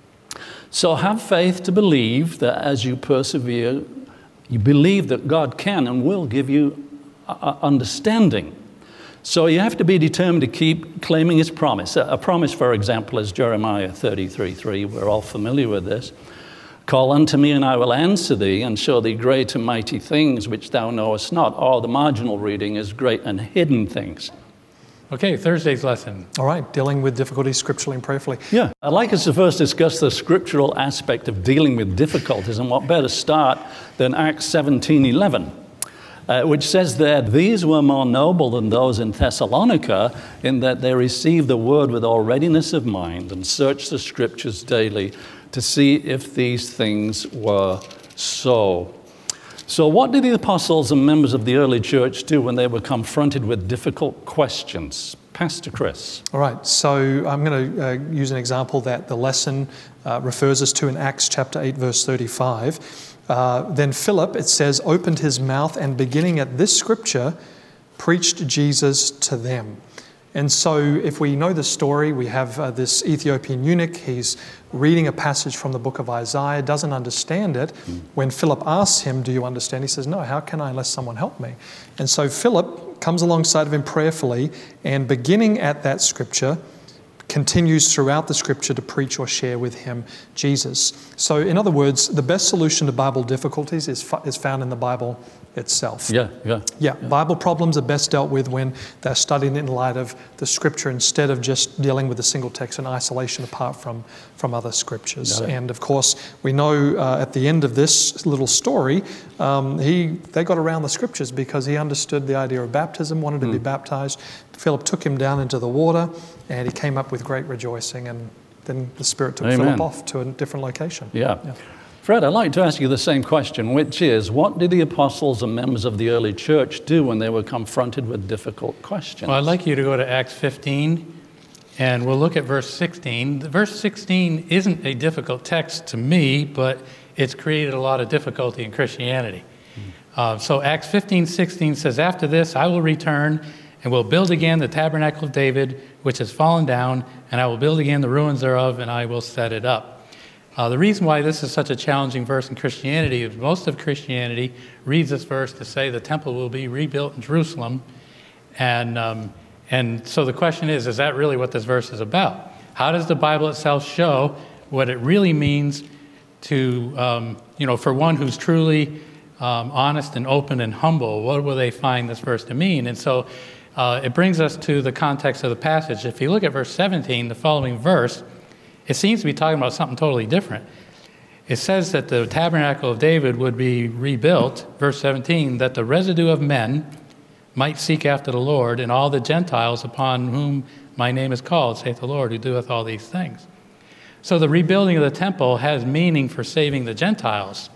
So have faith to believe that as you persevere, you believe that God can and will give you understanding. So you have to be determined to keep claiming His promise. A promise, for example, is Jeremiah thirty-three three. We're all familiar with this. Call unto me, and I will answer thee, and show thee great and mighty things which thou knowest not. Or the marginal reading is great and hidden things. Okay, Thursday's lesson. All right, dealing with difficulties scripturally and prayerfully. Yeah, I'd like us to first discuss the scriptural aspect of dealing with difficulties, and what better start than Acts seventeen eleven, uh, which says there, these were more noble than those in Thessalonica, in that they received the word with all readiness of mind, and searched the scriptures daily, to see if these things were so. So what did the apostles and members of the early church do when they were confronted with difficult questions? Pastor Chris. All right, so I'm going to uh, use an example that the lesson uh, refers us to in Acts chapter eight, verse thirty-five. Uh, then Philip, it says, opened his mouth and beginning at this scripture, preached Jesus to them. And so if we know the story, we have uh, this Ethiopian eunuch. He's reading a passage from the book of Isaiah, doesn't understand it. Mm. When Philip asks him, do you understand? He says, no, how can I unless someone help me? And so Philip comes alongside of him prayerfully and beginning at that scripture, continues throughout the scripture to preach or share with him Jesus. So in other words, the best solution to Bible difficulties is, is found in the Bible itself. Yeah, yeah, yeah. Yeah, Bible problems are best dealt with when they're studied in light of the scripture instead of just dealing with a single text in isolation apart from, from other scriptures. And of course, we know uh, at the end of this little story, um, he they got around the scriptures because he understood the idea of baptism, wanted to mm. be baptized. Philip took him down into the water and he came up with great rejoicing, and then the Spirit took Amen. Philip off to a different location. Yeah. yeah. Fred, I'd like to ask you the same question, which is, what did the apostles and members of the early church do when they were confronted with difficult questions? Well, I'd like you to go to Acts fifteen, and we'll look at verse sixteen. Verse sixteen isn't a difficult text to me, but it's created a lot of difficulty in Christianity. Mm. Uh, so Acts fifteen sixteen says, after this I will return and will build again the tabernacle of David, which has fallen down, and I will build again the ruins thereof, and I will set it up. Uh, the reason why this is such a challenging verse in Christianity is most of Christianity reads this verse to say the temple will be rebuilt in Jerusalem. And, um, and so the question is, is that really what this verse is about? How does the Bible itself show what it really means to, um, you know, for one who's truly um, honest and open and humble? What will they find this verse to mean? And so uh, it brings us to the context of the passage. If you look at verse seventeen, the following verse, it seems to be talking about something totally different. It says that the tabernacle of David would be rebuilt, verse seventeen, that the residue of men might seek after the Lord, and all the Gentiles upon whom my name is called, saith the Lord, who doeth all these things. So the rebuilding of the temple has meaning for saving the Gentiles.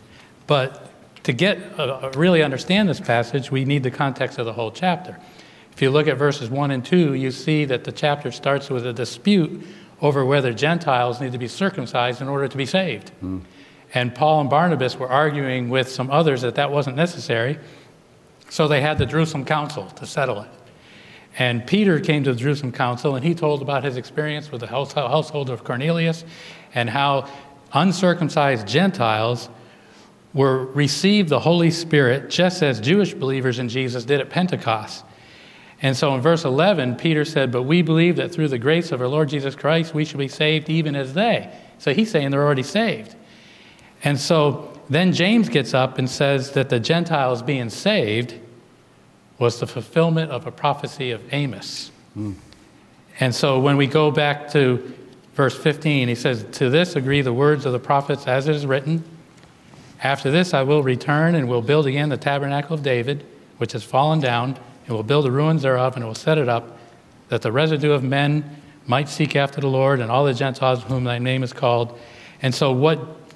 But to get uh, really understand this passage, we need the context of the whole chapter. If you look at verses one and two, you see that the chapter starts with a dispute over whether Gentiles need to be circumcised in order to be saved. Mm. And Paul and Barnabas were arguing with some others that that wasn't necessary, so they had the Jerusalem Council to settle it. And Peter came to the Jerusalem Council, and he told about his experience with the household of Cornelius and how uncircumcised Gentiles were received the Holy Spirit just as Jewish believers in Jesus did at Pentecost. And so in verse eleven, Peter said, but we believe that through the grace of our Lord Jesus Christ, we shall be saved even as they. So he's saying they're already saved. And so then James gets up and says that the Gentiles being saved was the fulfillment of a prophecy of Amos. Mm. And so when we go back to verse fifteen, he says, to this agree the words of the prophets as it is written. After this I will return and will build again the tabernacle of David, which has fallen down, and will build the ruins thereof, and will set it up, that the residue of men might seek after the Lord, and all the Gentiles whom thy name is called. And so what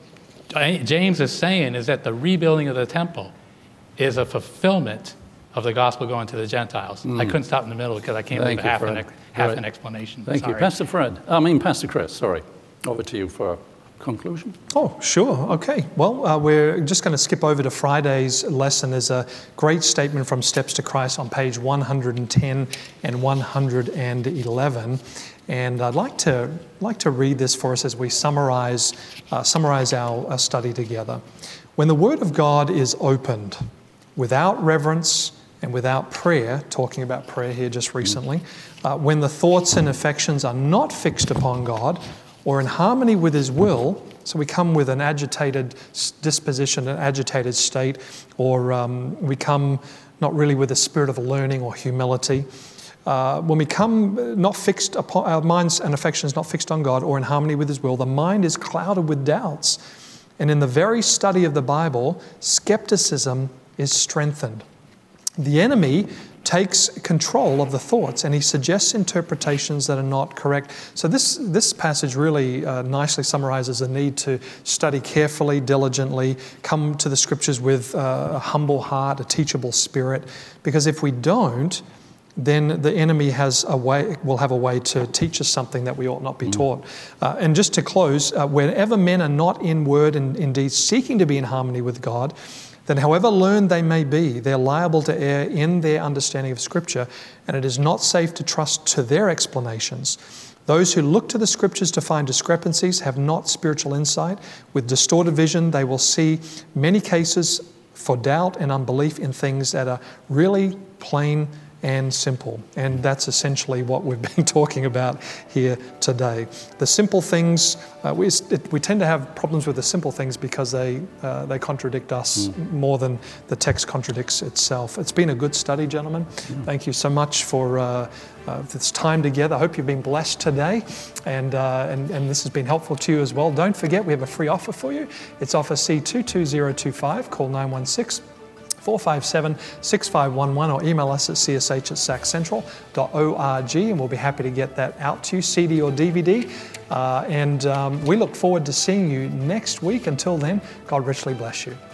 James is saying is that the rebuilding of the temple is a fulfillment of the gospel going to the Gentiles. Mm. I couldn't stop in the middle because I can't Thank leave you, half, an, Fred. half Right. an explanation. Thank Sorry. you. Pastor Fred, I mean Pastor Chris, sorry. Over to you for conclusion. Oh, sure. Okay. Well, uh, we're just going to skip over to Friday's lesson. There's a great statement from Steps to Christ on page one hundred ten and one hundred eleven. And I'd like to like to read this for us as we summarize, uh, summarize our, our study together. When the Word of God is opened without reverence and without prayer, talking about prayer here just recently, uh, when the thoughts and affections are not fixed upon God, or in harmony with His will, so we come with an agitated disposition, an agitated state, or um, we come not really with a spirit of learning or humility. Uh, when we come not fixed upon, our minds and affections not fixed on God or in harmony with His will, the mind is clouded with doubts. And in the very study of the Bible, skepticism is strengthened. The enemy takes control of the thoughts and he suggests interpretations that are not correct. So this, this passage really uh, nicely summarizes the need to study carefully, diligently, come to the scriptures with uh, a humble heart, a teachable spirit, because if we don't, then the enemy has a way, will have a way to teach us something that we ought not be mm. taught. Uh, and just to close, uh, whenever men are not in word and indeed seeking to be in harmony with God, then however learned they may be, they're liable to err in their understanding of Scripture, and it is not safe to trust to their explanations. Those who look to the Scriptures to find discrepancies have not spiritual insight. With distorted vision, they will see many cases for doubt and unbelief in things that are really plain and simple. And that's essentially what we've been talking about here today. The simple things, uh, we, it, we tend to have problems with the simple things because they uh, they contradict us mm. more than the text contradicts itself. It's been a good study, gentlemen. Mm. Thank you so much for uh, uh, this time together. I hope you've been blessed today, and, uh, and, and this has been helpful to you as well. Don't forget, we have a free offer for you. It's offer C two two zero two five. Call nine one six, four five seven, six five one one or email us at c s h at sac central dot org and we'll be happy to get that out to you, C D or D V D. Uh, and um, we look forward to seeing you next week. Until then, God richly bless you.